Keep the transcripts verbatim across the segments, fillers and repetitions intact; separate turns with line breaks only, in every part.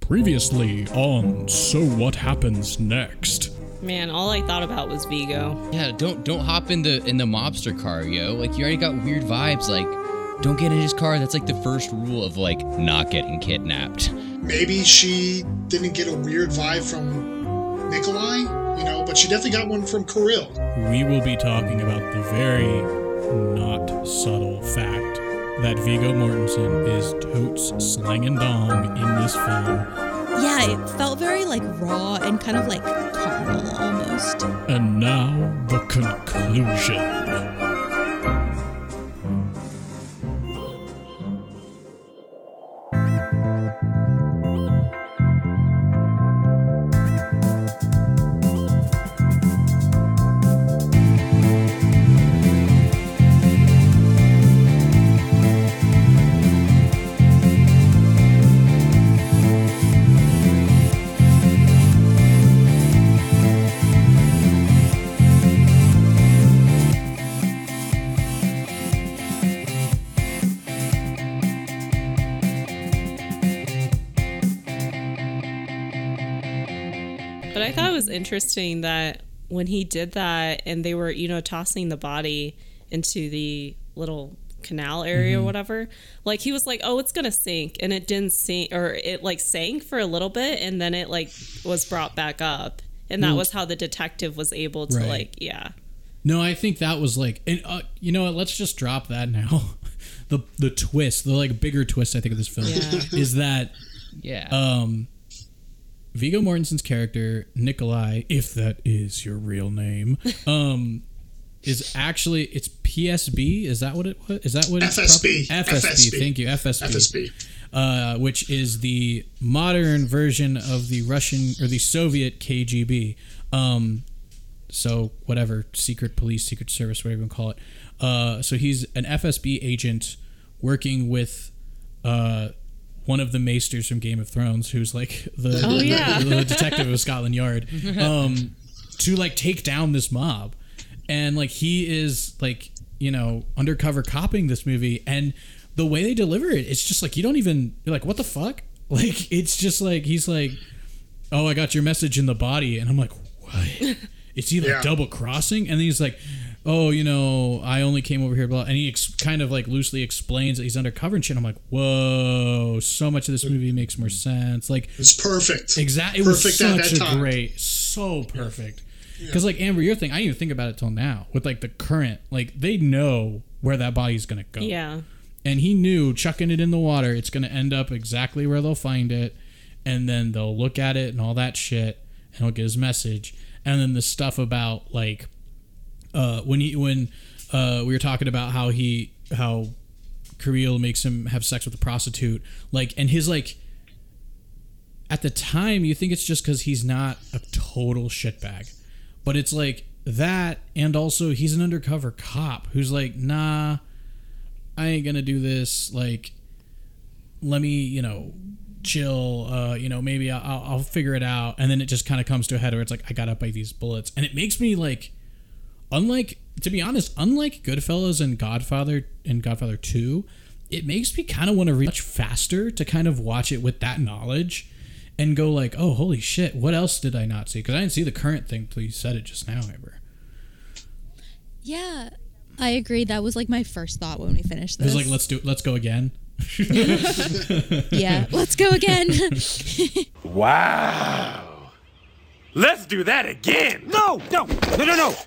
Previously on So What Happens Next?
Man, all I thought about was Vigo.
Yeah, don't don't hop in the in the mobster car, yo. Like, you already got weird vibes. Like, don't get in his car. That's like the first rule of like not getting kidnapped.
Maybe she didn't get a weird vibe from Nikolai, you know, but she definitely got one from Kirill.
We will be talking about the very not subtle fact that Viggo Mortensen is totes slanging dong in this film.
Yeah, it felt very like raw and kind of like carnal almost.
And now the conclusion.
But I thought it was interesting that when he did that and they were, you know, tossing the body into the little canal area mm-hmm. or whatever, like he was like, oh, it's gonna sink, and it didn't sink, or it like sank for a little bit and then it like was brought back up, and that mm. was how the detective was able to right. like yeah
no I think that was like, and, uh, you know what, let's just drop that now. the the twist, the like bigger twist I think of this film yeah. is that
yeah
um Viggo Mortensen's character, Nikolai, if that is your real name, um, is actually, it's P S B. Is that what it was? Is that what it's
F S B.
F S B. F S B. Thank you. F S B. F S B. Uh, which is the modern version of the Russian or the Soviet K G B. Um, so whatever, secret police, secret service, whatever you want to call it. Uh, so he's an F S B agent working with, uh, one of the maesters from Game of Thrones, who's like the,
oh,
the,
yeah.
the, the detective of Scotland Yard, um, to like take down this mob. And like he is like, you know, undercover copping this movie, and the way they deliver it, it's just like you don't even, you're like, what the fuck? Like it's just like he's like, oh, I got your message in the body, and I'm like, what? Is he like yeah. double crossing? And then he's like, oh, you know, I only came over here, blah, and he ex- kind of like loosely explains that he's undercover and shit. I'm like, whoa, so much of this movie makes more sense. Like,
it's perfect.
Exactly. It perfect was such a time. great, so perfect. Because yeah. like Amber, your thing, I didn't even think about it till now with like the current, like they know where that body's gonna go.
Yeah.
And he knew chucking it in the water, it's gonna end up exactly where they'll find it, and then they'll look at it and all that shit, and he'll get his message. And then the stuff about like. Uh, when he when uh, we were talking about how he how Kirill makes him have sex with a prostitute, like, and his like at the time you think it's just because he's not a total shitbag, but it's like that, and also he's an undercover cop who's like, nah, I ain't gonna do this. Like, let me, you know, chill. Uh, you know, maybe I'll, I'll figure it out, and then it just kind of comes to a head where it's like I gotta bite these bullets, and it makes me like. Unlike, to be honest, unlike Goodfellas and Godfather and Godfather two, it makes me kind of want to read much faster to kind of watch it with that knowledge and go like, oh, holy shit, what else did I not see? Because I didn't see the current thing till you said it just now, Amber.
Yeah, I agree. That was like my first thought when we finished this.
It was like, let's do, let's go again.
Yeah, let's go again.
Wow. Let's do that again. No, no, no, no, no.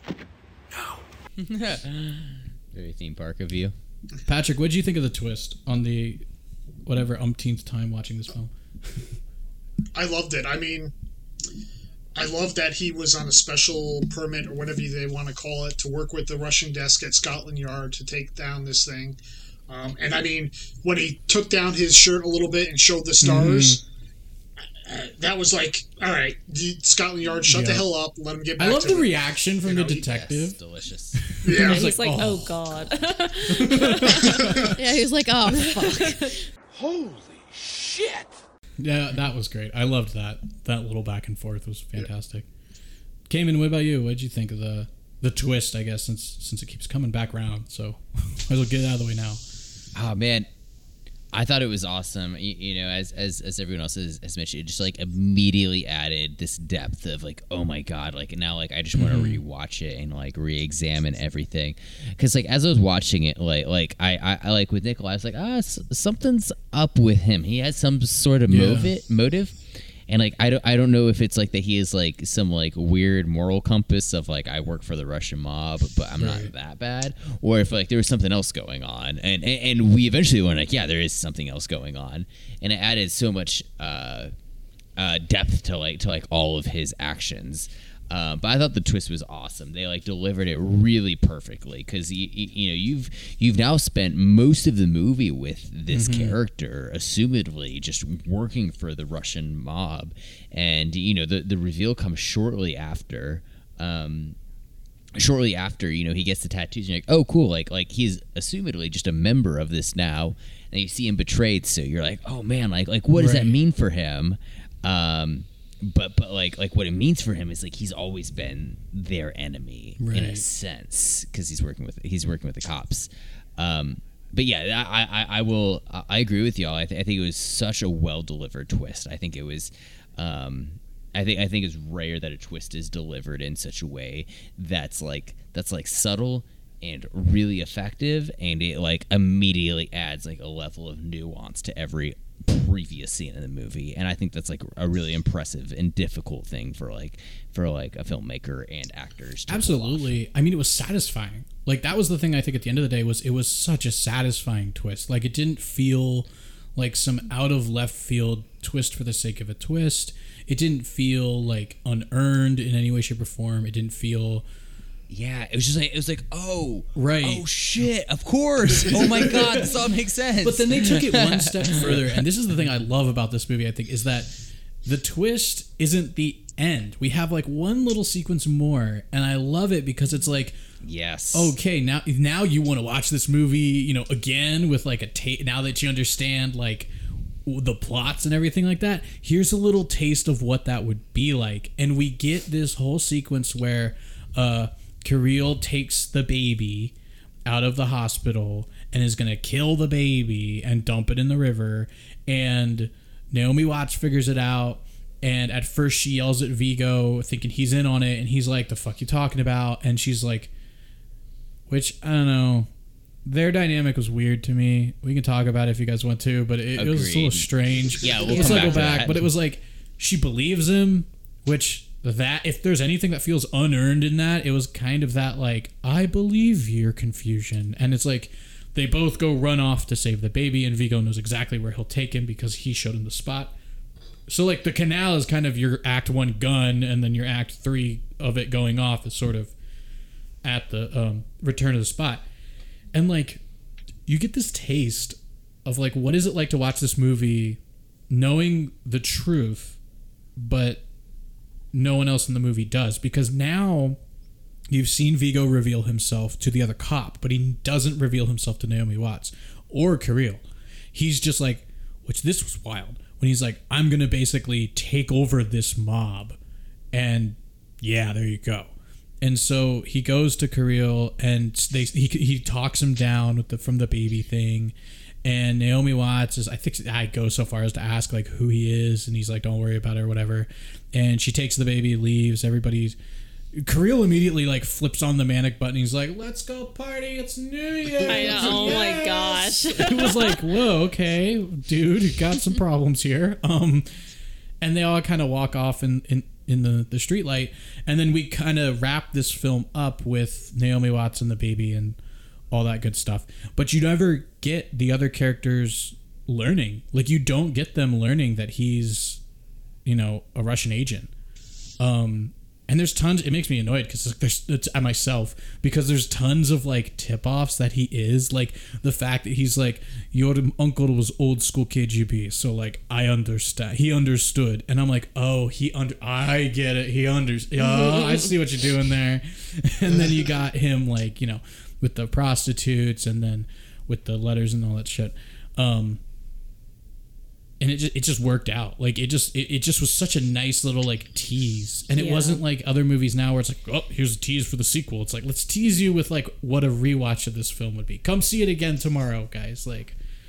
Very theme park of you.
Patrick, what did you think of the twist on the whatever umpteenth time watching this film?
I loved it. I mean, I love that he was on a special permit or whatever they want to call it to work with the Russian desk at Scotland Yard to take down this thing. Um, and I mean, when he took down his shirt a little bit and showed the stars. Mm-hmm. Uh, that was like, all right, Scotland Yard, shut yeah. the hell up, let him get back
I love
to
the
it.
reaction from you know, the detective.
Yes, delicious.
Yeah,
yeah he's like, like, oh, oh God.
Yeah, he was like, oh, fuck.
Holy shit.
Yeah, that was great. I loved that. That little back and forth was fantastic. Yeah. Cayman, what about you? What did you think of the the twist, I guess, since since it keeps coming back around? So might as well get it out of the way now.
Oh, man. I thought it was awesome. You, you know, as as as everyone else has, has mentioned, it just like immediately added this depth of like, oh my god, like now like I just want to mm-hmm. rewatch it and like re-examine everything. Because like as I was watching it, like like I I, I like with Nikolai, I was like, ah, s- something's up with him. He has some sort of
Yeah.
motive motive. And like I don't I don't know if it's like that he is like some like weird moral compass of like I work for the Russian mob but I'm
Right.
not that bad, or if like there was something else going on, and and, and we eventually learned like yeah there is something else going on, and it added so much uh, uh, depth to like to like all of his actions. Uh, but I thought the twist was awesome. They like delivered it really perfectly because you, you know you've you've now spent most of the movie with this mm-hmm. character, assumedly just working for the Russian mob, and you know the the reveal comes shortly after. Um, shortly after, you know, he gets the tattoos, and you're like, oh, cool, like like he's assumedly just a member of this now, and you see him betrayed, so you're like, oh man, like like what does
Right.
that mean for him? Um, But but like like what it means for him is like he's always been their enemy in a
Right.
sense because he's working with he's working with the cops. Um, but yeah, I, I I will I agree with y'all. I, th- I think it was such a well delivered twist. I think it was. Um, I think I think it's rare that a twist is delivered in such a way that's like that's like subtle and really effective, and it like immediately adds like a level of nuance to every previous scene in the movie, and I think that's like a really impressive and difficult thing for like for like a filmmaker and actors to pull off.
Absolutely. I mean, it was satisfying. Like that was the thing I think at the end of the day was it was such a satisfying twist. Like it didn't feel like some out of left field twist for the sake of a twist. It didn't feel like unearned in any way, shape, or form. It didn't feel
Yeah, it was just like it was like oh
Right.
oh shit, of course, oh my god, this all makes sense.
But then they took it one step further, and this is the thing I love about this movie, I think, is that the twist isn't the end. We have like one little sequence more, and I love it because it's like,
yes,
okay, now now you want to watch this movie, you know, again with like a ta- now that you understand like the plots and everything like that. Here's a little taste of what that would be like, and we get this whole sequence where uh Kirill takes the baby out of the hospital and is going to kill the baby and dump it in the river. And Naomi Watts figures it out. And at first she yells at Viggo thinking he's in on it. And he's like, the fuck you talking about? And she's like, which, I don't know. Their dynamic was weird to me. We can talk about it if you guys want to, but it, it was a little
Agreed.
strange.
Yeah, we'll
Let's
come
not go
back to
back.
that.
But it was like, she believes him, which... that if there's anything that feels unearned in that, it was kind of that like I believe your confusion, and it's like they both go run off to save the baby, and Viggo knows exactly where he'll take him because he showed him the spot. So like the canal is kind of your act one gun, and then your act three of it going off is sort of at the um, return to the spot, and like you get this taste of like what is it like to watch this movie, knowing the truth, but no one else in the movie does, because now you've seen Viggo reveal himself to the other cop, but he doesn't reveal himself to Naomi Watts or Kirill. He's just like, which this was wild, when he's like, I'm going to basically take over this mob. And yeah, there you go. And so he goes to Kirill and they he, he talks him down with the from the baby thing. And Naomi Watts is, I think I go so far as to ask like who he is, and he's like, don't worry about it or whatever. And she takes the baby, leaves. Everybody's Kirill immediately like flips on the manic button. He's like, let's go party, it's New Year.
I know. Oh my gosh.
It was like, whoa, okay, dude, you got some problems here. Um, and they all kind of walk off in, in, in the, the street light. And then we kind of wrap this film up with Naomi Watts and the baby and all that good stuff. But you never get the other characters learning. Like, you don't get them learning that he's, you know, a Russian agent. Um, and there's tons, it makes me annoyed because there's it's at myself because there's tons of like tip-offs that he is, like the fact that he's like, your uncle was old school K G B, so like I understand, he understood, and I'm like, oh, he under, I get it, he under, oh, I see what you're doing there. And then you got him like, you know, with the prostitutes and then with the letters and all that shit. Um, and it just, it just worked out. Like it just, it, it just was such a nice little like tease. And it
Yeah.
wasn't like other movies now where it's like, oh, here's a tease for the sequel. It's like, let's tease you with like what a rewatch of this film would be. Come see it again tomorrow, guys. Like,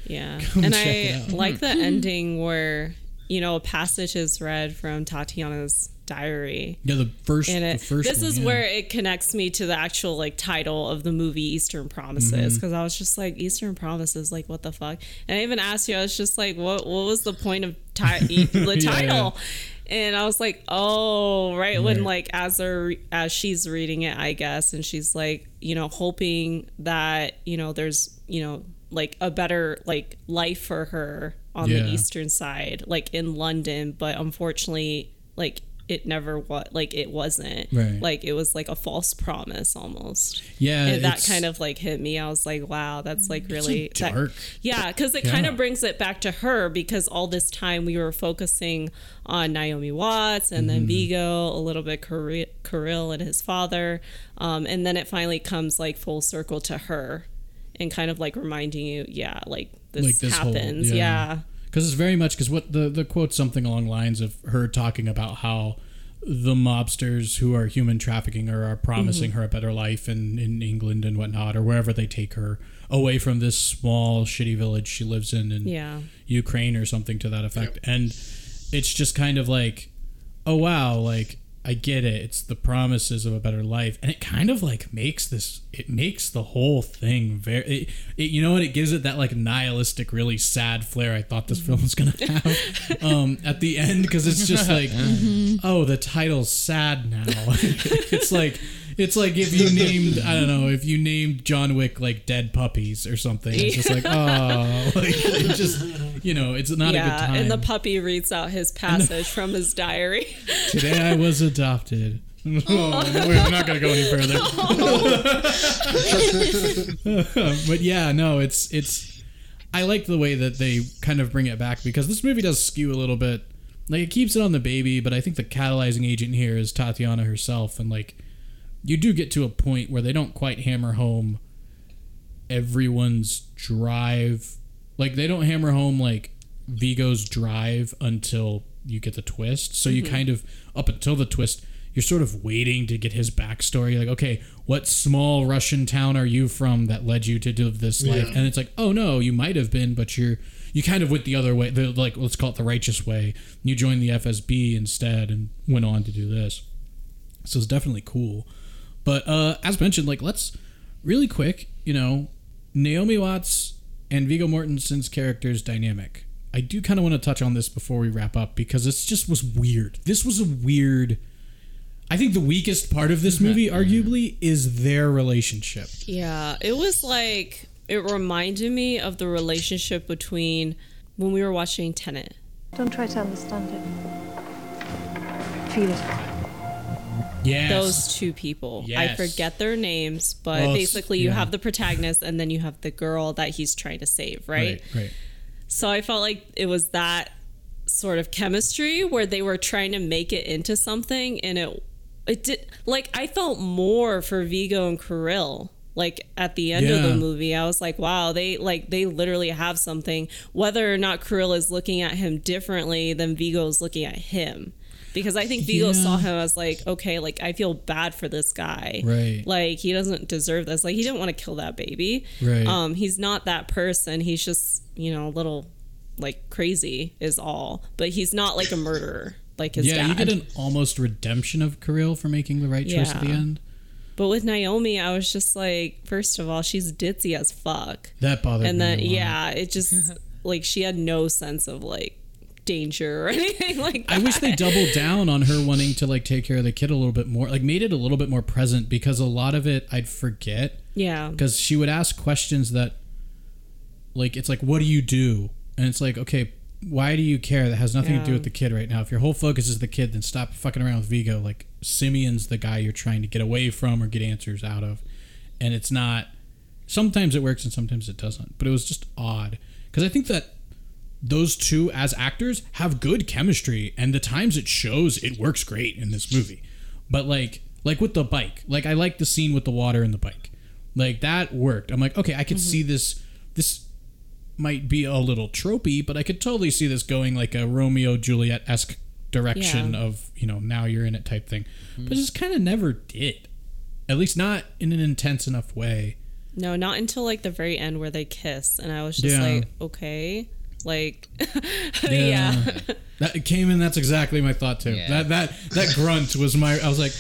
Yeah.
Come
And
check
I
it out.
like the ending where, you know, a passage is read from Tatiana's diary.
Yeah, the first,
And it,
the first
this
one,
is
yeah.
where it connects me to the actual like title of the movie Eastern Promises, because I was just like, Eastern Promises, like what the fuck? And I even asked you, I was just like, what what was the point of ti- the
Yeah,
title? And I was like, oh, right, when
Right.
like as they're as she's reading it, I guess, and she's like, you know, hoping that, you know, there's, you know, like a better like life for her on
Yeah.
the eastern side, like in London, but unfortunately, like it never was, like it wasn't,
Right.
like it was like a false promise almost.
Yeah,
And that
it's-
kind of like hit me. I was like, wow, that's like really
so dark.
That, yeah, because it
Yeah.
kind of brings it back to her, because all this time we were focusing on Naomi Watts and
Mm-hmm.
then Vigo, a little bit Kirill, Kirill and his father, um, and then it finally comes like full circle to her, and kind of like reminding you, yeah, like this,
Like this whole-
happens,
yeah.
yeah.
Because it's very much because what the the quote's something along lines of her talking about how the mobsters who are human trafficking her are promising
Mm-hmm.
her a better life in, in England and whatnot, or wherever they take her away from this small shitty village she lives in in
Yeah.
Ukraine or something to that effect. And it's just kind of like, oh wow, like I get it. It's the promises of a better life, and it kind of like makes this. It makes the whole thing very. It, it, you know what? It gives it that like nihilistic, really sad flair. I thought this film was gonna have um, at the end, because it's just like, oh, the title's sad now. It's like. It's like if you named, I don't know, if you named John Wick like Dead Puppies or something. It's just like, oh, like it just, you know, it's not a good
Yeah,
time.
and the puppy reads out his passage from his diary.
Today I was adopted. Oh, we're not going to go any further. But yeah, no, it's it's. I like the way that they kind of bring it back, because this movie does skew a little bit. Like, it keeps it on the baby, but I think the catalyzing agent here is Tatiana herself, and like, you do get to a point where they don't quite hammer home everyone's drive. Like, they don't hammer home like Vigo's drive until you get the twist. So you kind of, up until the twist, you're sort of waiting to get his backstory. Like, okay, what small Russian town are you from that led you to live this life?
Yeah.
And it's like, oh no, you might have been, but you're you kind of went the other way. The, like, let's call it the righteous way. You joined the F S B instead and went on to do this. So it's definitely cool. But uh, as mentioned, like, let's really quick, you know, Naomi Watts and Viggo Mortensen's character's dynamic. I do kind of want to touch on this before we wrap up, because it's just was weird. This was a weird. I think the weakest part of this movie, arguably, is their relationship.
Yeah, it was like, it reminded me of the relationship between when we were watching Tenet.
Don't try to understand it. Feel it.
Yes.
Those two people. I
Yes.
forget their names, but
Well,
basically you
yeah.
have the protagonist and then you have the girl that he's trying to save, right?
Right, right.
So I felt like it was that sort of chemistry where they were trying to make it into something, and it it did, like, I felt more for Viggo and Kirill. Like at the end of
Yeah.
the movie, I was like, wow, they like they literally have something, whether or not Kirill is looking at him differently than Viggo is looking at him. Because I think Viggo
Yeah.
saw him as like, okay, like I feel bad for this guy.
Right.
Like he doesn't deserve this. Like he didn't want to kill that baby.
Right.
Um, he's not that person. He's just, you know, a little like crazy is all. But he's not like a murderer like his
Yeah,
dad.
you get an almost redemption of Kirill for making the right choice at the
Yeah.
end.
But with Naomi, I was just like, first of all, she's ditzy as fuck.
That bothered
And
me.
then
a lot.
yeah, it just like she had no sense of like danger or anything like that.
I wish they doubled down on her wanting to like take care of the kid a little bit more, like made it a little bit more present, because a lot of it I'd forget,
Yeah.
because she would ask questions that, like, it's like, what do you do? And it's like, okay, why do you care? That has nothing to do
Yeah.
with the kid right now. If your whole focus is the kid, then stop fucking around with Viggo. Like, Simeon's the guy you're trying to get away from or get answers out of, and it's not. Sometimes it works and sometimes it doesn't, but it was just odd, because I think that those two as actors have good chemistry, and the times it shows, it works great in this movie. But like like with the bike, like I like the scene with the water and the bike, like that worked. I'm like, okay, I could see this this might be a little tropey, but I could totally see this going like a Romeo Juliet-esque direction
Yeah.
of, you know, now you're in it type thing. But it just kind of never did, at least not in an intense enough way.
No, not until like the very end where they kiss, and I was just
Yeah.
like, okay, like, yeah.
That it came in. That's exactly my thought too.
Yeah.
That that that grunt was my. I was like,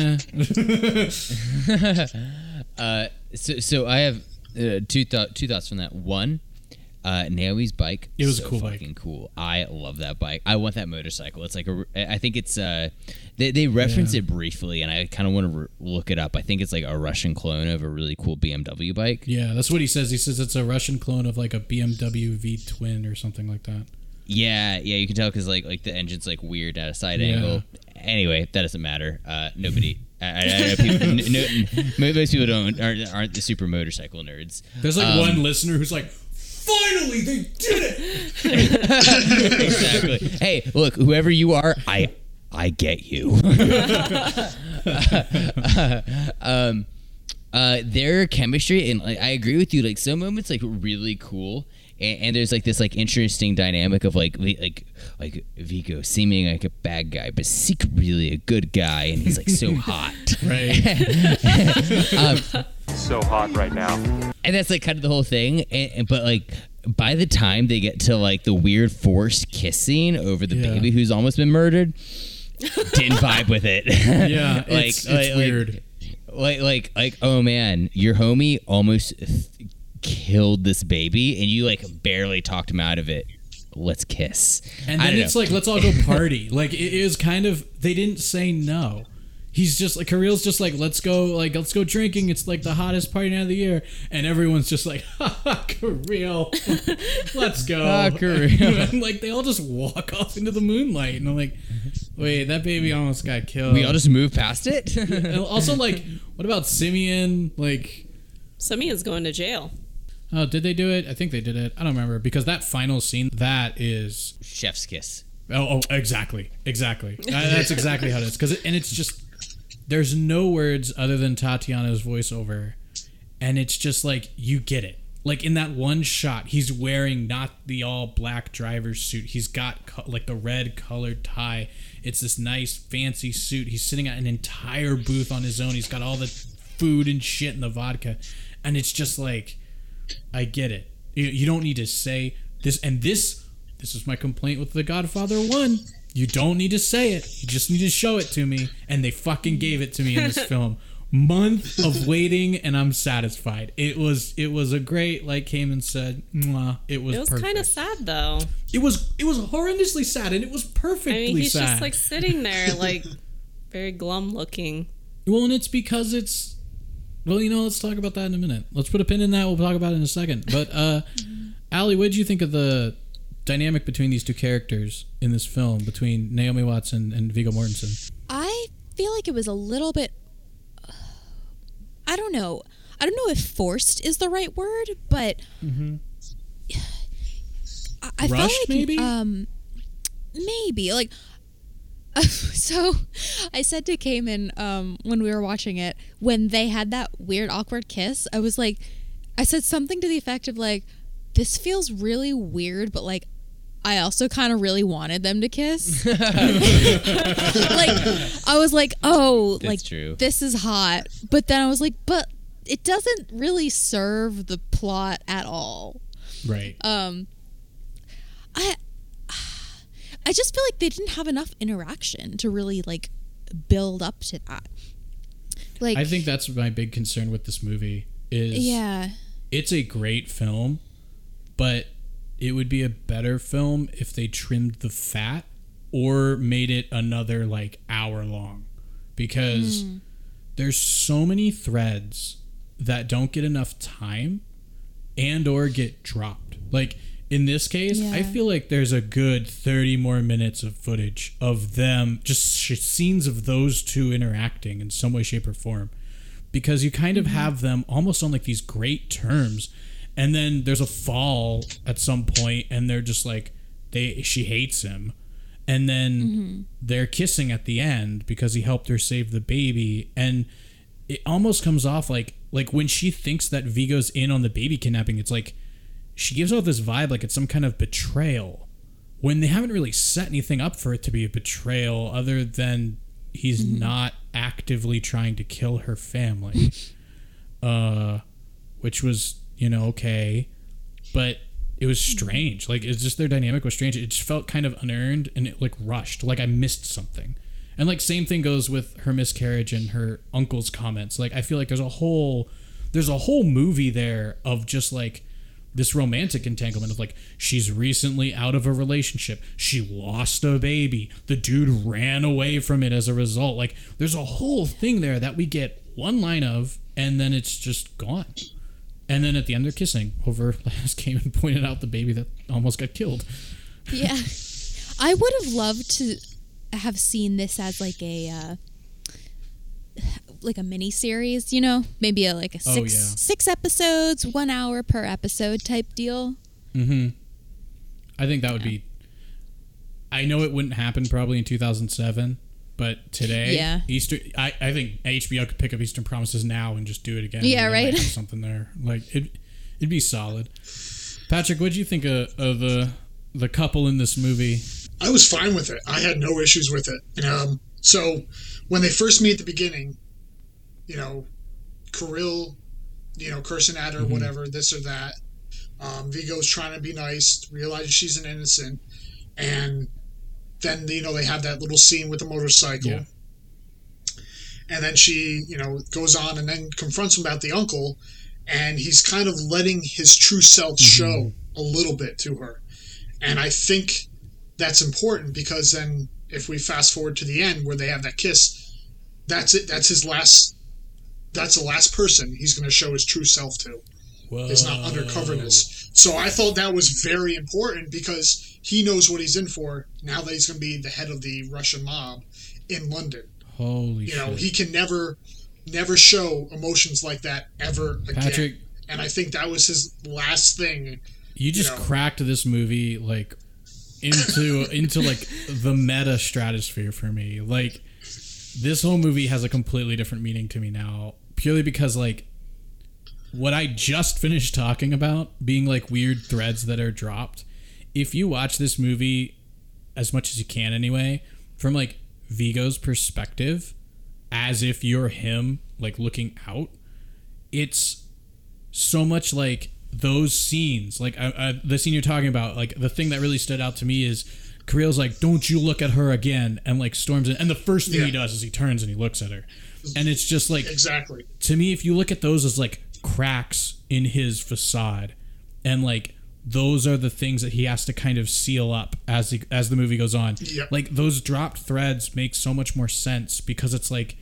nah.
Uh, so so I have uh, two thought two thoughts from that. One, uh, Naomi's bike.
It was a
so
cool bike.
fucking cool. I love that bike. I want that motorcycle. It's like a. I think it's uh, they they reference
Yeah.
it briefly, and I kind of want to re- look it up. I think it's like a Russian clone of a really cool B M W bike.
Yeah, that's what he says. He says it's a Russian clone of like a B M W V twin or something like that.
Yeah, yeah, you can tell because like like the engine's like weird at a side
Yeah.
angle. Anyway, that doesn't matter. Uh, nobody. I, I, I know people, n- no, most people don't aren't, aren't the super motorcycle nerds.
There's like
Um,
one listener who's like, finally they did it.
Exactly. Hey, look, whoever you are, I I get you. um, uh, their chemistry and like I agree with you. Like some moments like really cool, and, and there's like this like interesting dynamic of like vi- like like Vigo seeming like a bad guy, but secretly really a good guy, and he's like so hot.
Right.
So hot right now.
And that's like kind of the whole thing. And, and but like by the time they get to like the weird forced kissing over the
Yeah.
baby who's almost been murdered, didn't vibe with it.
Yeah,
like
it's, it's
like,
weird.
Like, like like like oh man, your homie almost th- killed this baby, and you like barely talked him out of it. Let's kiss.
And
I
then
don't
it's
know.
like, let's all go party. Like it is kind of. They didn't say no. He's just like Kirill's just like let's go like let's go drinking. It's like the hottest party night of the year, and everyone's just like, ha ha, Kirill, let's go.
Ah, Kirill.
And like they all just walk off into the moonlight, and I'm like, wait, that baby almost got killed.
we all just move past it.
And also like, what about Simeon? Like,
Simeon's going to jail.
oh, did they do it? I think they did it. I don't remember because that final scene that is.
Chef's kiss.
Oh, oh exactly, exactly. Uh, That's exactly how it is. Because it, and it's just there's no words other than Tatiana's voiceover, and it's just like you get it. Like in that one shot, he's wearing not the all black driver's suit. He's got co- like the red colored tie. It's this nice fancy suit. He's sitting at an entire booth on his own. He's got all the food and shit and the vodka, and it's just like, I get it. You, you don't need to say this and this. This is my complaint with The Godfather one. You don't need to say it. You just need to show it to me. And they fucking gave it to me in this film. Month of waiting, and I'm satisfied. It was it was a great, like Cayman said, mwah, it was
It was
perfect.
kind of sad though.
It was it was horrendously sad, and it was
I
perfectly
mean, he's
sad.
just like sitting there, like very glum looking.
Well, and it's because it's. Well, you know, let's talk about that in a minute. Let's put a pin in that. We'll talk about it in a second. But, uh, Allie, what did you think of the dynamic between these two characters in this film, between Naomi Watts and, and Viggo Mortensen?
I feel like it was a little bit. I don't know. I don't know if forced is the right word, but I, I felt
Rushed,
like
maybe?
um maybe like. So, I said to Cayman um, when we were watching it, when they had that weird, awkward kiss, I was like, I said something to the effect of like, this feels really weird, but like, I also kind of really wanted them to kiss. Like, I was like, oh,
That's
like,
true.
this is hot. But then I was like, but it doesn't really serve the plot at all.
Right.
Um, I I just feel like they didn't have enough interaction to really like build up to that. Like
I think that's my big concern with this movie is
yeah.
it's a great film, but it would be a better film if they trimmed the fat or made it another like hour long, because
Mm.
there's so many threads that don't get enough time and or get dropped. Like in this case,
Yeah.
I feel like there's a good thirty more minutes of footage of them, just sh- scenes of those two interacting in some way, shape, or form. Because you kind of have them almost on like these great terms. And then there's a fall at some point, and they're just like, they she hates him. And then they're kissing at the end because he helped her save the baby. And it almost comes off like, like when she thinks that Vigo's in on the baby kidnapping, it's like, she gives off this vibe like it's some kind of betrayal when they haven't really set anything up for it to be a betrayal other than he's mm-hmm. not actively trying to kill her family. uh, which was, you know, okay, but it was strange. Like, it's just their dynamic was strange. It just felt kind of unearned and it like rushed. Like I missed something. And like same thing goes with her miscarriage and her uncle's comments. Like I feel like there's a whole there's a whole movie there of just like this romantic entanglement of like, she's recently out of a relationship. She lost a baby. The dude ran away from it as a result. Like there's a whole thing there that we get one line of and then it's just gone. And then at the end they're kissing over, as came and pointed out, the baby that almost got killed.
Yeah. I would have loved to have seen this as like a uh, like a mini series, you know, maybe a, like a six
Oh, yeah.
six episodes, one hour per episode type deal.
Mm-hmm. I think that would be. I know it wouldn't happen probably in two thousand seven, but today,
Yeah.
Easter. I, I think H B O could pick up Eastern Promises now and just do it again.
Yeah,
and there
right?
might be something there, like it, it'd be solid. Patrick, what do you think of, of the the couple in this movie?
I was fine with it. I had no issues with it. Um, so when they first meet at the beginning, you know, Kirill, you know, cursing at her,
Mm-hmm.
whatever, this or that. Um, Vigo's trying to be nice, realizes she's an innocent, and then you know they have that little scene with the motorcycle,
Yeah.
and then she, you know, goes on and then confronts him about the uncle, and he's kind of letting his true self show a little bit to her, and I think that's important because then if we fast forward to the end where they have that kiss, that's it. That's his last. That's the last person he's going to show his true self to.
Whoa.
Is not undercoverness. So I thought that was very important because he knows what he's in for now that he's going to be the head of the Russian mob in London.
Holy
You know,
shit.
he can never, never show emotions like that ever again.
Patrick,
And I think that was his last thing.
you just
know.
cracked this movie like into into like the meta stratosphere for me. Like this whole movie has a completely different meaning to me now, purely because like what I just finished talking about being like weird threads that are dropped. If you watch this movie as much as you can anyway, from like Vigo's perspective, as if you're him, like looking out, it's so much like those scenes, like uh, uh, the scene you're talking about, like the thing that really stood out to me is Kirill's like, "Don't you look at her again," and like storms in, and the first thing
Yeah.
he does is he turns and he looks at her, and it's just like,
Exactly.
to me, if you look at those as like cracks in his facade, and like those are the things that he has to kind of seal up as the as the movie goes on.
Yep.
Like those dropped threads make so much more sense because it's like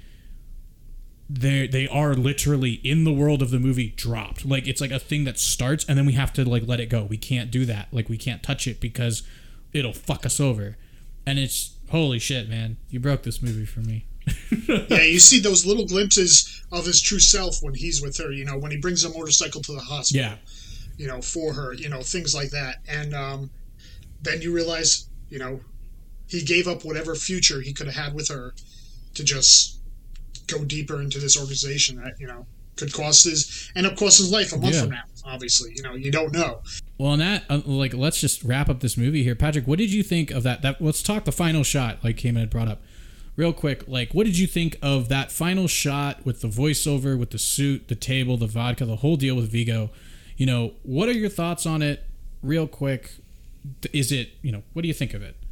they they are literally in the world of the movie dropped. Like it's like a thing that starts and then we have to like let it go. We can't do that. Like we can't touch it because it'll fuck us over. And it's holy shit, man. You broke this movie for me.
Yeah, you see those little glimpses of his true self when he's with her, you know, when he brings a motorcycle to the hospital.
Yeah.
You know, for her, you know, things like that. And um, then you realize, you know, he gave up whatever future he could have had with her to just go deeper into this organization that, you know, could cost his, end up costing his life a month
Yeah.
from now, obviously. You know, you don't know.
Well, on that, uh, like, let's just wrap up this movie here. Patrick, what did you think of that? That let's talk the final shot, like Cayman had brought up. Real quick, like, what did you think of that final shot with the voiceover, with the suit, the table, the vodka, the whole deal with Vigo? You know, what are your thoughts on it? Real quick, is it, you know, what do you think of it?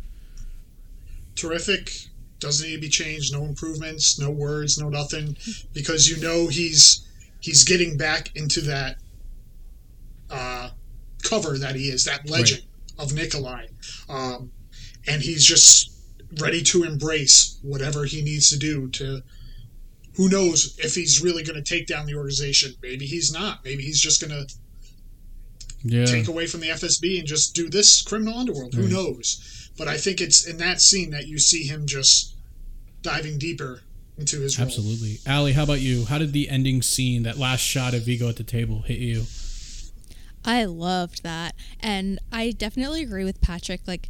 Terrific. Doesn't need to be changed. No improvements, no words, no nothing, because you know he's he's getting back into that uh, cover that he is, that legend of Nikolai, um, and he's just ready to embrace whatever he needs to do to. Who knows if he's really going to take down the organization? Maybe he's not. Maybe he's just going to
Yeah.
take away from the F S B and just do this criminal underworld. Who
Right.
knows? But I think it's in that scene that you see him just diving deeper into his role.
Absolutely. Allie, how about you? How did the ending scene, that last shot of Vigo at the table, hit you?
I loved that. And I definitely agree with Patrick. Like,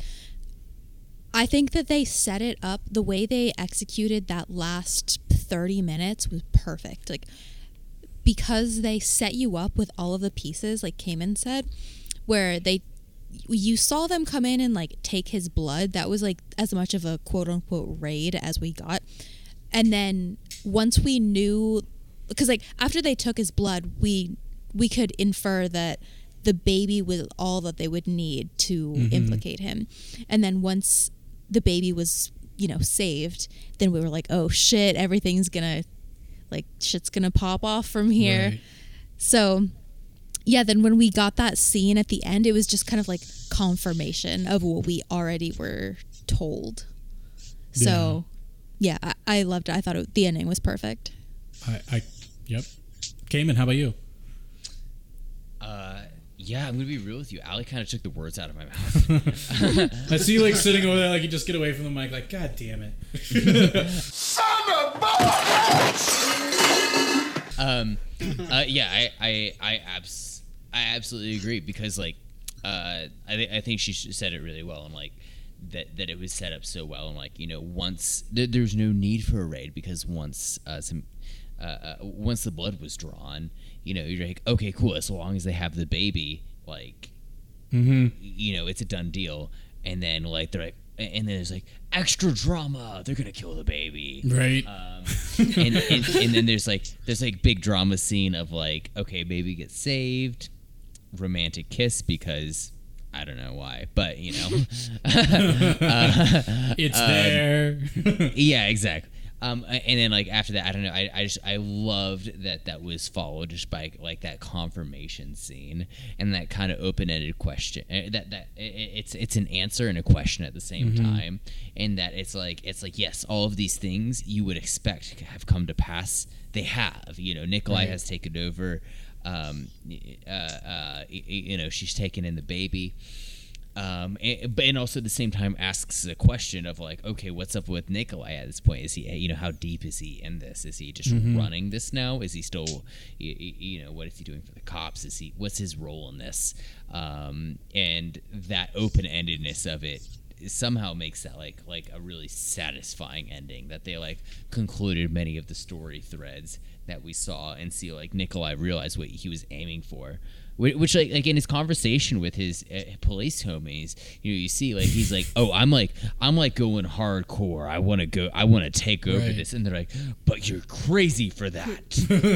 I think that they set it up, the way they executed that last thirty minutes was perfect. Like, because they set you up with all of the pieces, like Cayman said, where they, you saw them come in and like take his blood. That was like as much of a quote unquote raid as we got. And then once we knew, because like after they took his blood, we we could infer that the baby was all that they would need to
Mm-hmm.
implicate him. And then once the baby was, you know, saved, then we were like, oh shit, everything's gonna, like, shit's gonna pop off from here.
Right.
So, yeah, then when we got that scene at the end, it was just kind of like confirmation of what we already were told. So, yeah, I, I loved it. I thought it, the ending was perfect.
I, I yep. Cayman, how about you?
Uh, yeah, I'm gonna be real with you. Allie kind of took the words out of my mouth.
I see you like sitting over there, like you just get away from the mic, like, God damn it.
um, uh, yeah, I, I, I, abs- I absolutely agree because like, uh, I, th- I think she said it really well and like that that it was set up so well and like you know once th- there's no need for a raid because once uh, some. Uh, uh, once the blood was drawn, you know, you're like, okay, cool. As long as they have the baby, like,
Mm-hmm.
you know, it's a done deal. And then, like, they're like, and then there's like extra drama. They're gonna kill the baby,
Right.
Um, and, and and then there's like there's like big drama scene of like, okay, baby gets saved, romantic kiss because I don't know why, but you know, uh,
It's
um,
there.
yeah, exactly. Um, and then like after that, I don't know. I, I just I loved that that was followed just by like that confirmation scene and that kind of open ended question. uh, That that it, it's it's an answer and a question at the same time, and that it's like it's like yes, all of these things you would expect have come to pass. They have. You know, Nikolai
Right.
has taken over. Um, uh, uh, you know, she's taken in the baby. Um, and, and also at the same time asks a question of like, okay, what's up with Nikolai at this point? Is he, you know, how deep is he in this? Is he just running this now? Is he still, you, you know, what is he doing for the cops? Is he, what's his role in this? Um, and that open-endedness of it somehow makes that like like a really satisfying ending that they like concluded many of the story threads that we saw and see like Nikolai realize what he was aiming for. Which, like, like in his conversation with his uh, police homies, you know, you see, like, he's like, "Oh, I'm like, I'm like going hardcore. I want to go. I want to take over
Right.
this." And they're like, "But you're crazy for that."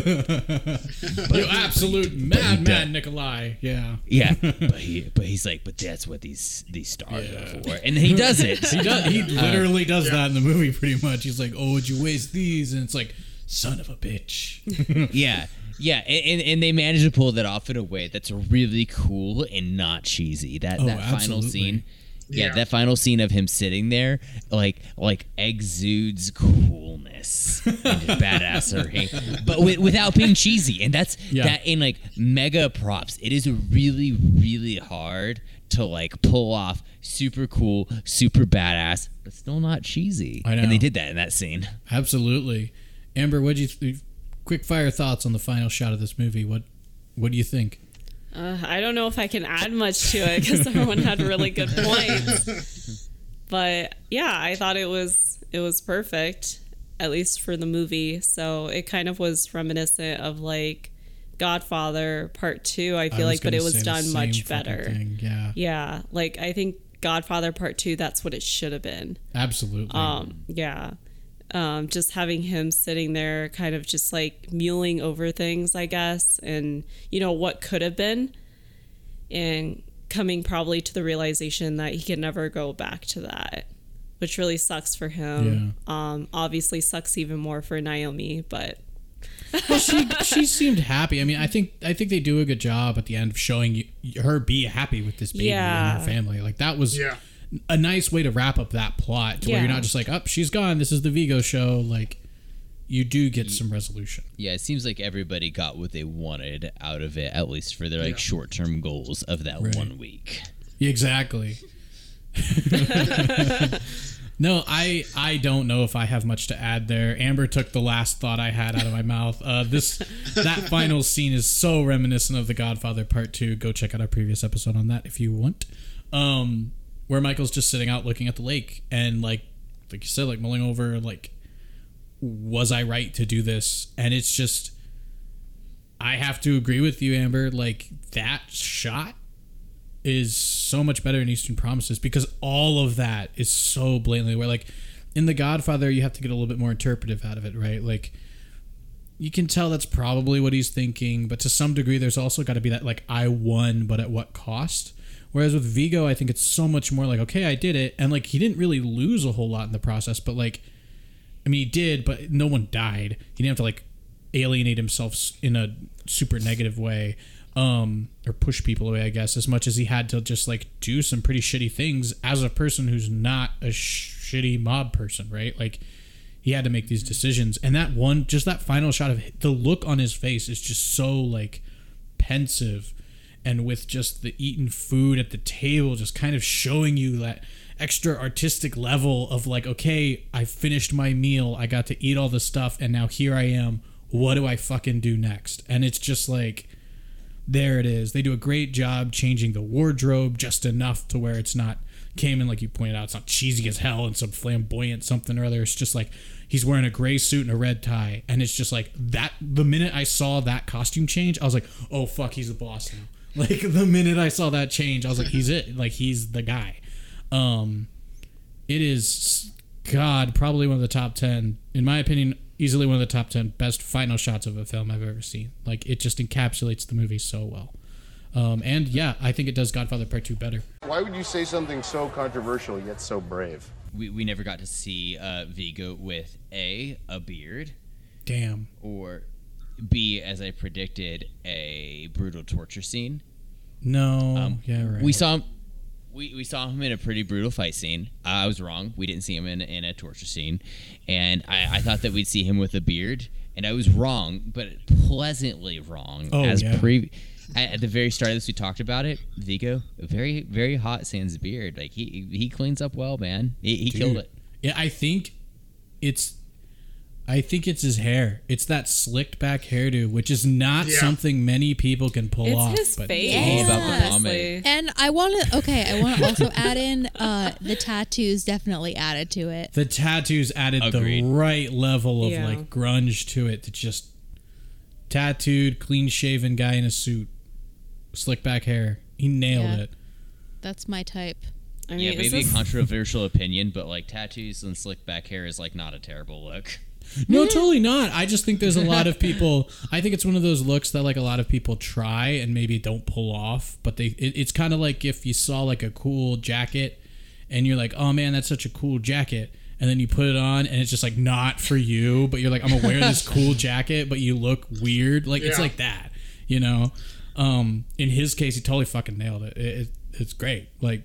You absolute madman, Nikolai. Yeah.
Yeah, but he, but he's like, "But that's what these these stars are for," and then he does it.
He does. He literally does that in the movie, pretty much. He's like, "Oh, would you waste these?" And it's like, "Son of a bitch."
Yeah. Yeah, and, and they managed to pull that off in a way that's really cool and not cheesy. That
Oh,
that final
absolutely.
scene, yeah,
Yeah.
that final scene of him sitting there, like like exudes coolness and just badassery, but with, without being cheesy. And that's
Yeah.
that in like mega props. It is really really hard to like pull off super cool, super badass, but still not cheesy.
I know.
And they did that in that scene.
Absolutely. Amber, what'd you th- quick fire thoughts on the final shot of this movie? What what do you think?
Uh, I don't know if I can add much to it because everyone had really good points. But yeah, I thought it was it was perfect, at least for the movie. So it kind of was reminiscent of like Godfather Part Two. I feel
I
like, but
gonna
it was
say the
done
same
much
fucking
better.
thing, Yeah,
Yeah, like I think Godfather Part Two. That's what it should have been.
absolutely.
Um, yeah. Um, just having him sitting there kind of just like mulling over things, I guess, and you know what could have been, and coming probably to the realization that he can never go back to that, which really sucks for him. Um, obviously sucks even more for Naomi, but
Well, she she seemed happy. I mean, I think I think they do a good job at the end of showing you, her be happy with this baby
Yeah.
and her family. Like that was
Yeah.
a nice way to wrap up that plot, to where you're
Yeah.
not just like, "Oh, she's gone. This is the Vigo show." Like, you do get some resolution.
Yeah, it seems like everybody got what they wanted out of it, at least for their like
Yeah.
short-term goals of that
Right.
one week.
Exactly. No, I I don't know if I have much to add there. Amber took the last thought I had out of my mouth. Uh, this that final scene is so reminiscent of The Godfather Part Two. Go check out our previous episode on that if you want. Um, where Michael's just sitting out looking at the lake and like like you said, like mulling over like, was I right to do this? And it's just, I have to agree with you, Amber. Like that shot is so much better in Eastern Promises because all of that is so blatantly where like in The Godfather you have to get a little bit more interpretive out of it, right? Like you can tell that's probably what he's thinking, but to some degree, there's also got to be that like I won, but at what cost? Whereas with Viggo, I think it's so much more like, okay, I did it, and like he didn't really lose a whole lot in the process, but like, I mean, he did, but no one died. He didn't have to like alienate himself in a super negative way, um, or push people away, I guess, as much as he had to just like do some pretty shitty things as a person who's not a sh- shitty mob person, right? Like. He had to make these decisions, and that one, just that final shot of the look on his face is just so like pensive, and with just the eaten food at the table, just kind of showing you that extra artistic level of like, okay, I finished my meal, I got to eat all the stuff, and now here I am. What do I fucking do next? And it's just like, there it is. They do a great job changing the wardrobe just enough to where it's not came in, like you pointed out, it's not cheesy as hell and some flamboyant something or other. It's just like he's wearing a gray suit and a red tie, and it's just like that. The minute I saw that costume change, I was like, oh fuck, he's the boss now. Like the minute I saw that change, I was like, he's it. Like he's the guy. Um, it is, God, probably one of the top ten, in my opinion, easily one of the top ten best final shots of a film I've ever seen. Like it just encapsulates the movie so well. Um, and yeah, I think it does Godfather Part two better.
Why would you say something so controversial yet so brave?
We we never got to see uh, Viggo with A, a beard.
Damn.
Or B, as I predicted, a brutal torture scene.
No.
Um,
yeah, right.
We saw him. We, we saw him in a pretty brutal fight scene. Uh, I was wrong. We didn't see him in, in a torture scene. And I, I thought that we'd see him with a beard. And I was wrong, but pleasantly wrong.
Oh,
as
yeah.
pre- At the very start of this, we talked about it. Viggo, very, very hot sans beard. Like he he cleans up well, man. He, he killed it.
Yeah, I think it's, I think it's his hair. It's that slicked back hairdo, which is not
Yeah.
something many people can pull
It's
off.
his
but
face.
all about the
honestly.
pomade.
And I want to, okay, I want to also add in uh, the tattoos definitely added to it.
The tattoos added
Agreed.
the right level of
Yeah.
like grunge to it. To just tattooed, clean shaven guy in a suit, slick back hair. He nailed
Yeah.
it.
That's my type.
I mean,
Yeah,
is
maybe
this-
a controversial opinion, but like tattoos and slick back hair is like not a terrible look.
No, totally not. I just think there's a lot of people. I think it's one of those looks that like a lot of people try and maybe don't pull off. But they, it, it's kind of like if you saw like a cool jacket, and you're like, oh man, that's such a cool jacket, and then you put it on and it's just like not for you. But you're like, I'm gonna wear this cool jacket, but you look weird. Like it's
Yeah.
like that, you know. Um, in his case, he totally fucking nailed it. It, it. It's great. Like,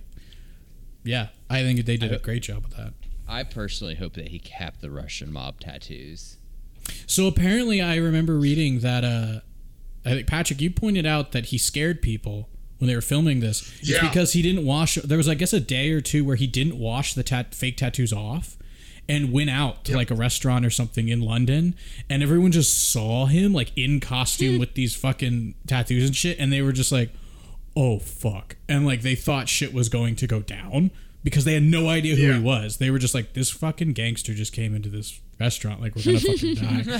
yeah, I think they did a great job with that.
I personally hope that he kept the Russian mob tattoos.
So apparently, I remember reading that. Uh, I think Patrick, you pointed out that he scared people when they were filming this. It's
Yeah.
because he didn't wash. There was, I guess, a day or two where he didn't wash the tat, fake tattoos off, and went out to
Yep.
like a restaurant or something in London, and everyone just saw him like in costume with these fucking tattoos and shit, and they were just like, "Oh fuck!" and like they thought shit was going to go down. Because they had no idea who
Yeah.
he was. They were just like, this fucking gangster just came into this restaurant. Like, we're going to fucking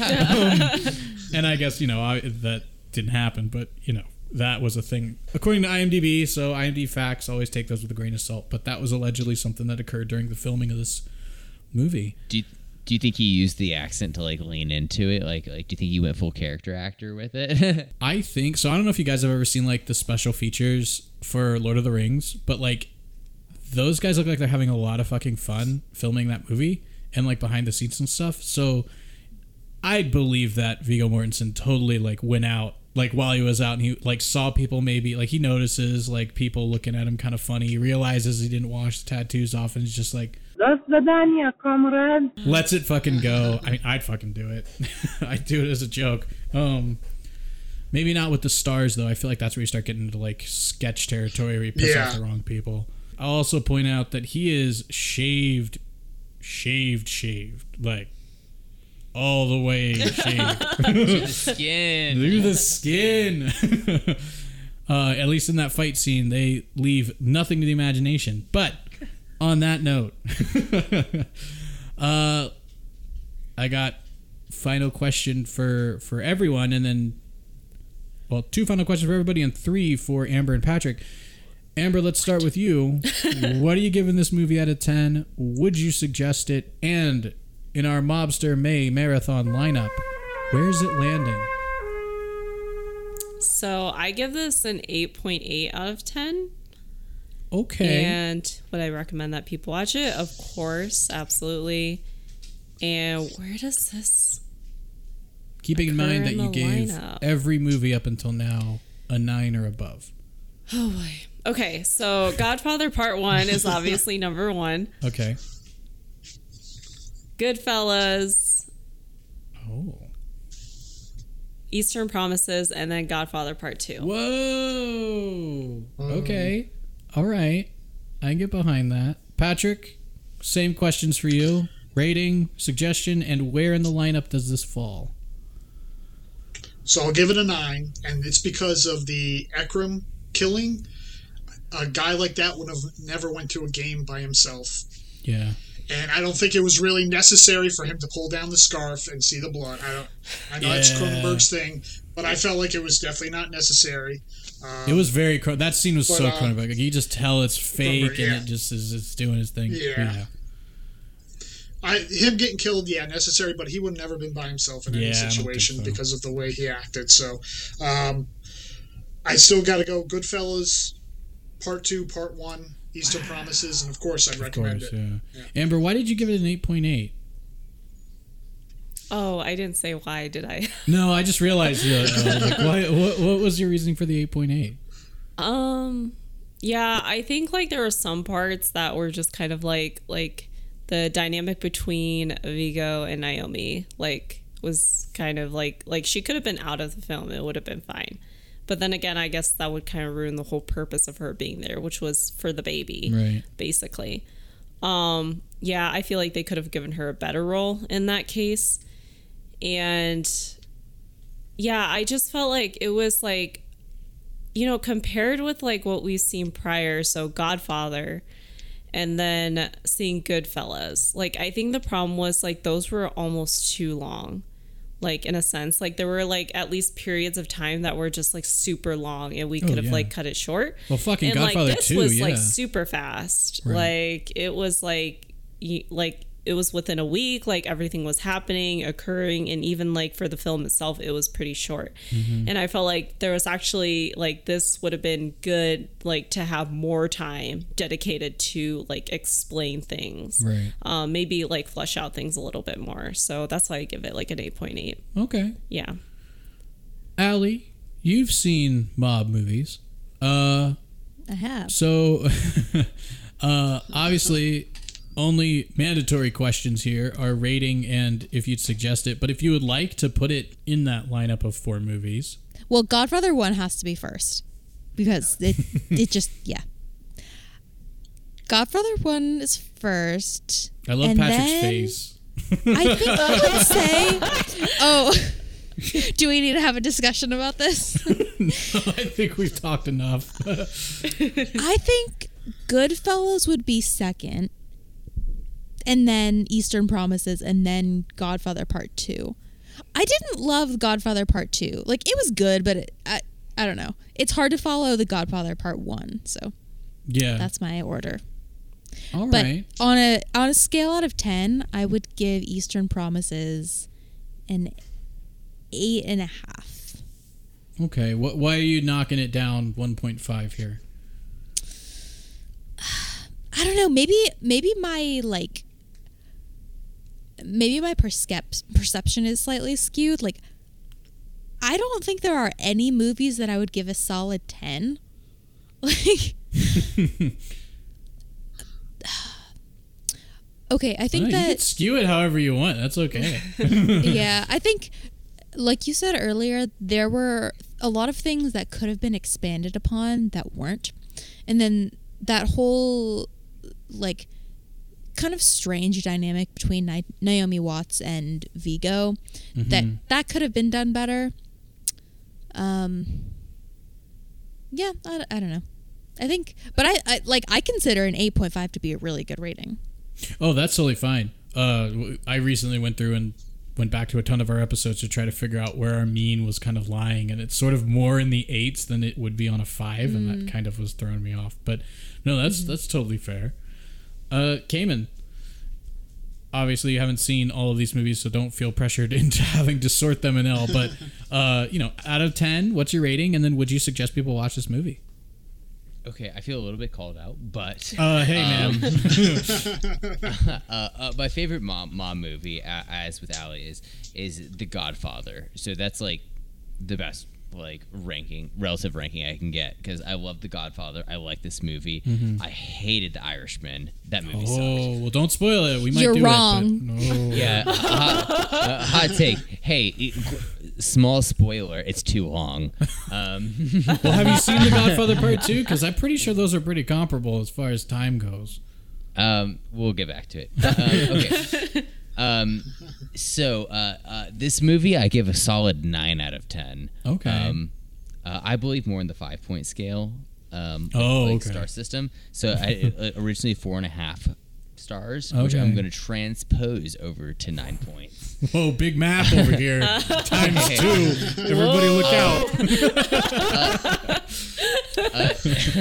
die. um, and I guess, you know, I, that didn't happen. But, you know, that was a thing. According to IMDb, so IMDb facts, always take those with a grain of salt. But that was allegedly something that occurred during the filming of this movie.
Do you, do you think he used the accent to like lean into it? Like, like do you think he went full character actor with it?
I think so. I don't know if you guys have ever seen, like, the special features for Lord of the Rings. But, like, those guys look like they're having a lot of fucking fun filming that movie and like behind the scenes and stuff. So I believe that Viggo Mortensen totally like went out like while he was out and he like saw people maybe like he notices like people looking at him kind of funny. He realizes he didn't wash the tattoos off and he's just like,
comrade.
lets it fucking go. I mean, I'd fucking do it. I'd do it as a joke. Um, maybe not with the stars though. I feel like that's where you start getting into like sketch territory where you piss
Yeah.
off the wrong people. I'll also point out that he is shaved, shaved, shaved, like all the way shaved
the skin.
through the skin. uh, at least in that fight scene, they leave nothing to the imagination. But on that note, uh, I got final question for for everyone, and then well, two final questions for everybody, and three for Amber and Patrick. Amber, let's start with you. What are you giving this movie out of ten? Would you suggest it? And in our Mobster May Marathon lineup, Where's it landing?
So I give this an eight point eight out of ten.
Okay.
And would I recommend that people watch it? Of course, absolutely. And where does this
Keeping in mind that
in
you
the
gave
lineup?
every movie up until now a nine or above.
Oh boy. Okay, so Godfather Part One is obviously number one.
Okay.
Goodfellas,
Oh.
Eastern Promises, and then Godfather Part Two.
Whoa. Okay. All right. I can get behind that. Patrick, same questions for you. Rating, suggestion, and where in the lineup does this fall?
So I'll give it a nine, and it's because of the Ekram killing. A guy like that would have never went to a game by himself.
Yeah.
And I don't think it was really necessary for him to pull down the scarf and see the blood. I don't. I know it's
Yeah.
Cronenberg's thing, but I felt like it was definitely not necessary. Um,
It was very Cron- that scene was
but,
so
uh,
Cronenberg. Like, you just tell it's fake,
Cronenberg, yeah.
and it just is it's doing its thing.
Yeah. I, him getting killed, yeah, necessary, but he would have never been by himself in
Yeah, I
any
don't think
situation
so.
because of the way he acted. So, um, I still got to go Goodfellas, Part Two, Part One, Eastern Promises, and of course, I'd
Of
recommend
course,
it.
yeah. Amber, why did you give it an eight point eight?
Oh, I didn't say why, did I?
No, I just realized. Uh, uh, like, why, what, what was your reasoning for the eight point eight?
Um, yeah, I think like there were some parts that were just kind of like like the dynamic between Viggo and Naomi like was kind of like like she could have been out of the film. It would have been fine. But then again, I guess that would kind of ruin the whole purpose of her being there, which was for the baby,
Right.
basically. Um, yeah, I feel like they could have given her a better role in that case. And yeah, I just felt like it was like, you know, compared with like what we've seen prior, so Godfather and then seeing Goodfellas, like I think the problem was like those were almost too long. Like in a sense, like there were like at least periods of time that were just like super long and we
Oh,
could have
yeah.
like cut it short.
Well, fucking
and
Godfather
like this
two,
was
yeah.
like super fast.
Right.
Like it was like y- like it was within a week, like everything was happening, occurring, and even like for the film itself, it was pretty short.
Mm-hmm.
And I felt like there was actually like this would have been good, like to have more time dedicated to like explain things,
Right.
um, maybe like flesh out things a little bit more. So that's why I give it like an eight point eight.
Okay.
Yeah.
Allie, you've seen mob movies. Uh,
I have.
so, uh, obviously, only mandatory questions here are rating and if you'd suggest it. But if you would like to put it in that lineup of four movies,
Well, Godfather one has to be first because it it just yeah. Godfather one is first.
I love
and
Patrick's
then
face.
I think I would say, oh, do we need to have a discussion about this?
No, I think we've talked enough.
I think Goodfellas would be second, and then Eastern Promises, and then Godfather Part Two. I didn't love Godfather Part Two. Like it was good, but it, I I don't know. It's hard to follow the Godfather Part One, so
Yeah.
that's my order.
All
But
right.
on a on a scale out of ten, I would give Eastern Promises an eight and a half.
Okay. What? Why are you knocking it down one point five here?
I don't know. Maybe maybe my like maybe my percep- perception is slightly skewed. Like I don't think there are any movies that I would give a solid ten. Like okay, I think
Well, you can
that
skew it however you want. That's okay.
yeah, I think like you said earlier, there were a lot of things that could have been expanded upon that weren't. And then that whole like kind of strange dynamic between Ni- Naomi Watts and Viggo
Mm-hmm.
that that could have been done better. Um yeah, I, I don't know. I think but I, I like I consider an eight point five to be a really good rating.
Oh, that's totally fine. Uh, w- I recently went through and went back to a ton of our episodes to try to figure out where our mean was kind of lying, and it's sort of more in the eights than it would be on a five, and that kind of was throwing me off. But no, that's that's totally fair. Uh, Cayman, obviously you haven't seen all of these movies, so don't feel pressured into having to sort them in L. But uh, you know, out of ten, what's your rating? And then would you suggest people watch this movie?
Okay, I feel a little bit called out, but
uh, hey man,
um, uh, uh, my favorite mom mom movie, uh, as with Allie, is is The Godfather. So that's like the best like ranking, relative ranking I can get, because I love The Godfather. I like this movie. Mm-hmm. I hated The Irishman. That movie
oh,
sucked.
well, don't spoil it. We might
You're
do
wrong.
it. But no.
Yeah, uh, hot, uh, hot take. Hey, it, small spoiler. It's too long. Um,
Well, have you seen The Godfather Part Two? Because I'm pretty sure those are pretty comparable as far as time goes.
Um, we'll get back to it. Um, okay. Um, so uh, uh, this movie, I give a solid nine out of ten.
Okay.
Um, uh, I believe more in the five point scale. Um,
Oh,
like
okay.
star system. So I uh, originally four and a half stars, which
Okay.
I'm going to transpose over to nine points.
Whoa, big math over here. Times two. Everybody look out.
Uh,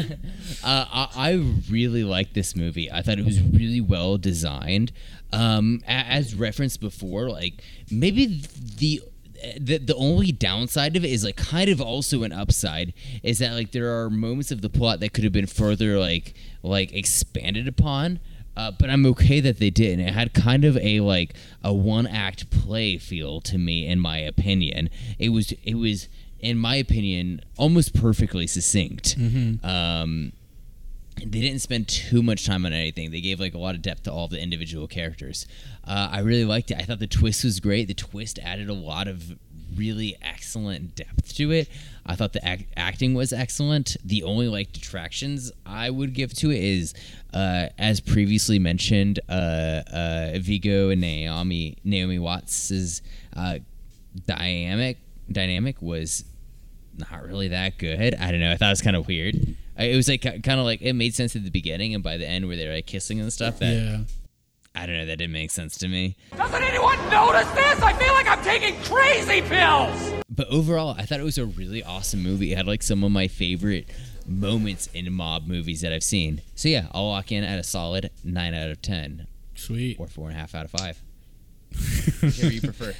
I, I really liked this movie. I thought it was really well designed. Um, a- as referenced before, like maybe the, the the only downside of it is like kind of also an upside is that like there are moments of the plot that could have been further like like expanded upon. Uh, but I'm okay that they didn't. It had kind of a like a one act play feel to me, in my opinion. It was it was. in my opinion, almost perfectly succinct. Mm-hmm. Um, they didn't spend too much time on anything. They gave like a lot of depth to all the individual characters. Uh, I really liked it. I thought the twist was great. The twist added a lot of really excellent depth to it. I thought the act- acting was excellent. The only like detractions I would give to it is, uh, as previously mentioned, uh, uh, Viggo and Naomi Naomi Watts' uh, dynamic dynamic was not really that good. I don't know. I thought it was kind of weird. It was like kind of like it made sense at the beginning, and by the end where they're like kissing and stuff, that
Yeah.
I don't know, that didn't make sense to me.
Doesn't anyone notice this? I feel like I'm taking crazy pills!
But overall, I thought it was a really awesome movie. It had like some of my favorite moments in mob movies that I've seen. So yeah, I'll walk in at a solid nine out of ten,
Sweet.
or four and a half out of five. Whichever you prefer.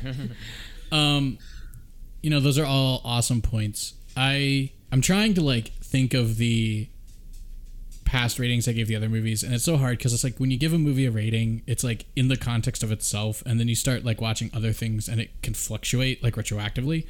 Um, you know, those are all awesome points. I I'm trying to like think of the past ratings I gave the other movies, and it's so hard because it's like when you give a movie a rating, it's like in the context of itself, and then you start like watching other things, and it can fluctuate like retroactively.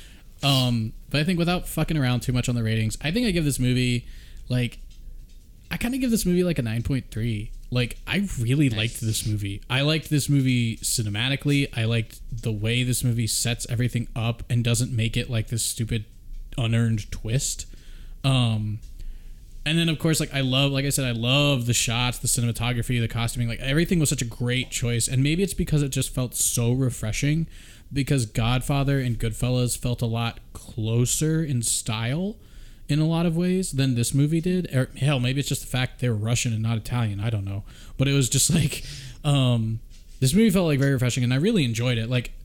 Um, but I think without fucking around too much on the ratings, I think I give this movie like I kind of give this movie like a nine point three. Like, I really liked this movie. I liked this movie cinematically. I liked the way this movie sets everything up and doesn't make it like this stupid unearned twist. Um, and then, of course, like, I love, like I said, I love the shots, the cinematography, the costuming. Like, everything was such a great choice. And maybe it's because it just felt so refreshing, because Godfather and Goodfellas felt a lot closer in style in a lot of ways than this movie did. Or hell, maybe it's just the fact they were Russian and not Italian. I don't know. But it was just like, um, this movie felt like very refreshing, and I really enjoyed it. Like,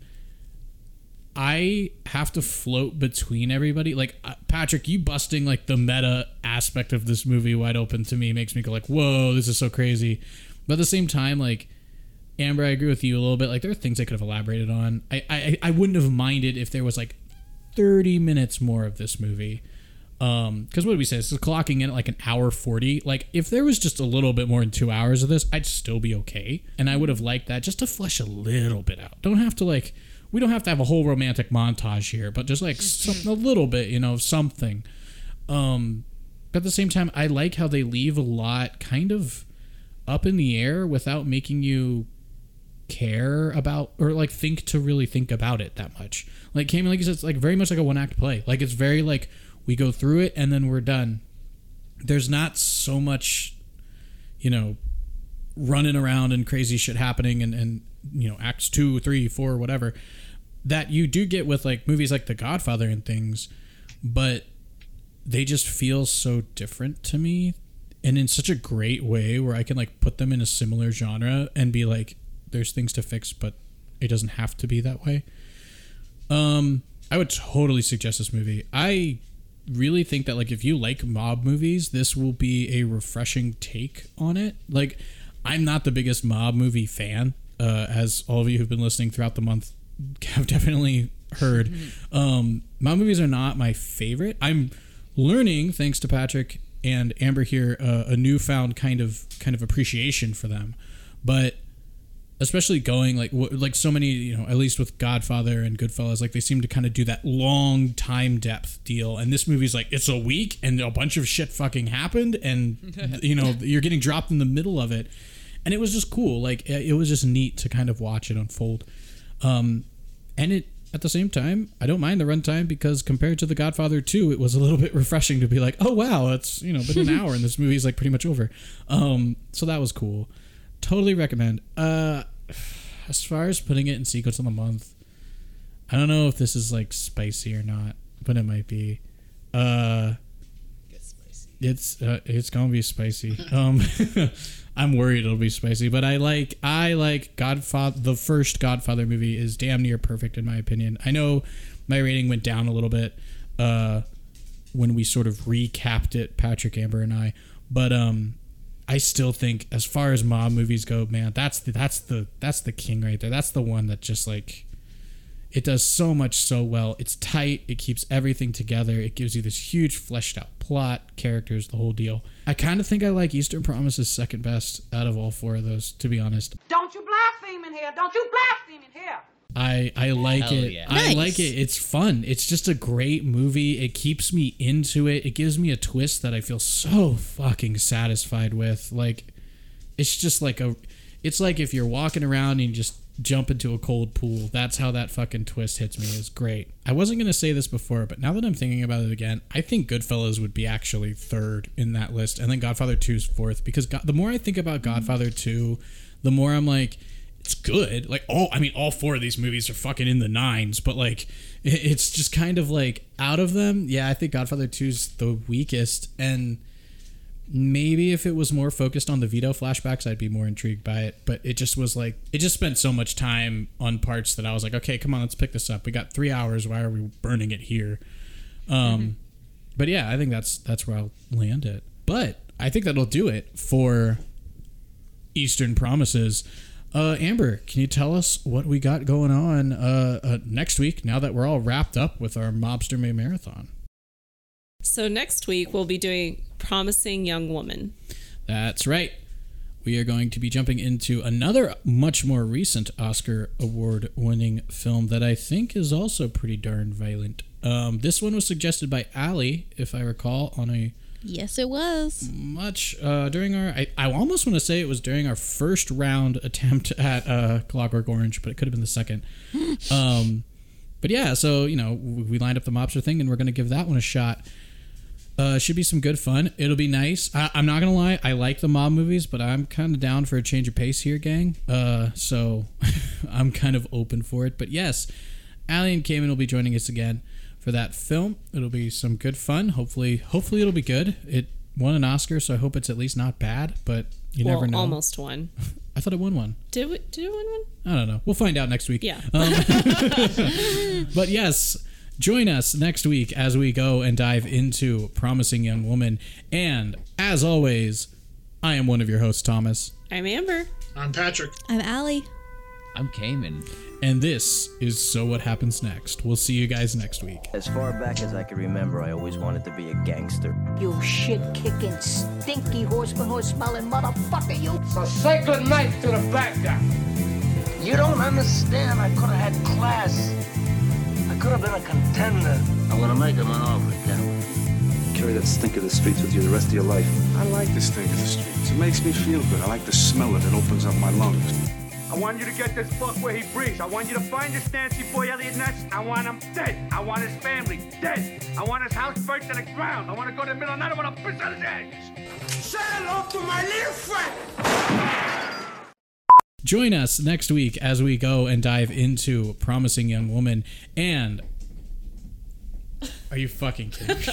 I have to float between everybody. Like, uh, Patrick, you busting like the meta aspect of this movie wide open to me makes me go like, whoa, this is so crazy. But at the same time, like, Amber, I agree with you a little bit. Like, there are things I could have elaborated on. I, I, I wouldn't have minded if there was like thirty minutes more of this movie. Um, because what did we say? This is clocking in at like an hour forty. Like, if there was just a little bit more than two hours of this, I'd still be okay. And I would have liked that just to flesh a little bit out. Don't have to like, we don't have to have a whole romantic montage here, but just like some, a little bit, you know, something. Um, but at the same time, I like how they leave a lot kind of up in the air without making you care about or like think to really think about it that much. Like, Cayman, like you said, it's like very much like a one act play. Like, it's very like, we go through it and then we're done. There's not so much, you know, running around and crazy shit happening and, and you know, acts two, three, four, whatever, that you do get with like movies like The Godfather and things, but they just feel so different to me, and in such a great way where I can like put them in a similar genre and be like, there's things to fix, but it doesn't have to be that way. Um, I would totally suggest this movie. I really think that like if you like mob movies, this will be a refreshing take on it. Like, I'm not the biggest mob movie fan. uh, as all of you who've been listening throughout the month have definitely heard, um, mob movies are not my favorite. I'm learning, thanks to Patrick and Amber here, uh, a newfound kind of kind of appreciation for them. But especially going like w- like so many, you know, at least with Godfather and Goodfellas, like they seem to kind of do that long time depth deal. And this movie's like, it's a week and a bunch of shit fucking happened, and you know, you're getting dropped in the middle of it. And it was just cool. Like it was just neat to kind of watch it unfold. Um, and it, at the same time, I don't mind the runtime, because compared to The Godfather two, it was a little bit refreshing to be like, oh wow, it's, you know, been an hour and this movie's like pretty much over. Um, so that was cool. Totally recommend. Uh, as far as putting it in sequence of the month, I don't know if this is like spicy or not, but it might be. Uh, it's uh, it's gonna be spicy. Um, I'm worried it'll be spicy, but I like I like Godfather. The first Godfather movie is damn near perfect in my opinion. I know my rating went down a little bit uh, when we sort of recapped it, Patrick, Amber, and I, but um, I still think as far as mob movies go, man, that's the that's the that's the king right there. That's the one that just like, it does so much so well. It's tight. It keeps everything together. It gives you this huge fleshed out plot, characters, the whole deal. I kind of think I like Eastern Promises second best out of all four of those, to be honest.
Don't you blaspheme in here! Don't you blaspheme in here!
I I like
Hell
it.
yeah.
I
Nice.
like it. It's fun. It's just a great movie. It keeps me into it. It gives me a twist that I feel so fucking satisfied with. Like, it's just like a, it's like if you're walking around and you just jump into a cold pool. That's how that fucking twist hits me. It's great. I wasn't going to say this before, but now that I'm thinking about it again, I think Goodfellas would be actually third in that list, and then Godfather two is fourth, because God, the more I think about Godfather two, the more I'm like, it's good. Like, all, I mean, all four of these movies are fucking in the nines, but like, it, it's just kind of like, out of them, yeah, I think Godfather two is the weakest, and maybe if it was more focused on the Vito flashbacks, I'd be more intrigued by it. But it just was like, it just spent so much time on parts that I was like, okay, come on, let's pick this up. We got three hours. Why are we burning it here? Um, mm-hmm. But yeah, I think that's that's where I'll land it. But I think that'll do it for Eastern Promises. Uh, Amber, can you tell us what we got going on uh, uh, next week, now that we're all wrapped up with our Mobster May Marathon?
So next week we'll be doing Promising Young Woman.
That's right. We are going to be jumping into another much more recent Oscar award-winning film that I think is also pretty darn violent. Um, this one was suggested by Allie, if I recall, on a
Yes, it was.
much uh, during our. I, I almost want to say it was during our first round attempt at uh, Clockwork Orange, but it could have been the second. um, but yeah, so you know, we lined up the mobster thing, and we're going to give that one a shot. Uh, should be some good fun. It'll be nice. I, I'm not gonna lie, I like the mob movies, but I'm kind of down for a change of pace here, gang. Uh, so I'm kind of open for it. But yes, Allie and Cayman will be joining us again for that film. It'll be some good fun. Hopefully, hopefully it'll be good. It won an Oscar, so I hope it's at least not bad. But you
well,
never know.
Almost won.
I thought it won one.
Did we? Did it win one?
I don't know. We'll find out next week.
Yeah.
Um, but yes. Join us next week as we go and dive into Promising Young Woman. And as always, I am one of your hosts, Thomas.
I'm Amber.
I'm Patrick.
I'm Allie.
I'm Cayman.
And this is So What Happens Next. We'll see you guys next week.
As far back as I can remember, I always wanted to be a gangster.
You shit-kicking, stinky horseman horse smelling motherfucker, you.
So say good night to the bad guy.
You don't understand. I could have had class. I could have been a contender.
I'm gonna make him an offer, Ken.
Carry that stink of the streets with you the rest of your life.
I like the stink of the streets. It makes me feel good. I like the smell of it. It opens up my lungs.
I want you to get this fuck where he breathes. I want you to find this Nancy boy Elliot Ness. I want him dead. I want his family dead. I want his house burnt to the ground. I want to go to the middle of the night. I want to piss on his eggs.
Say hello to my little friend.
Join us next week as we go and dive into Promising Young Woman. And are you fucking kidding me?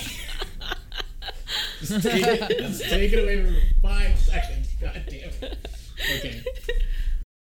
Just take it, just take it away for five seconds. God damn it. Okay.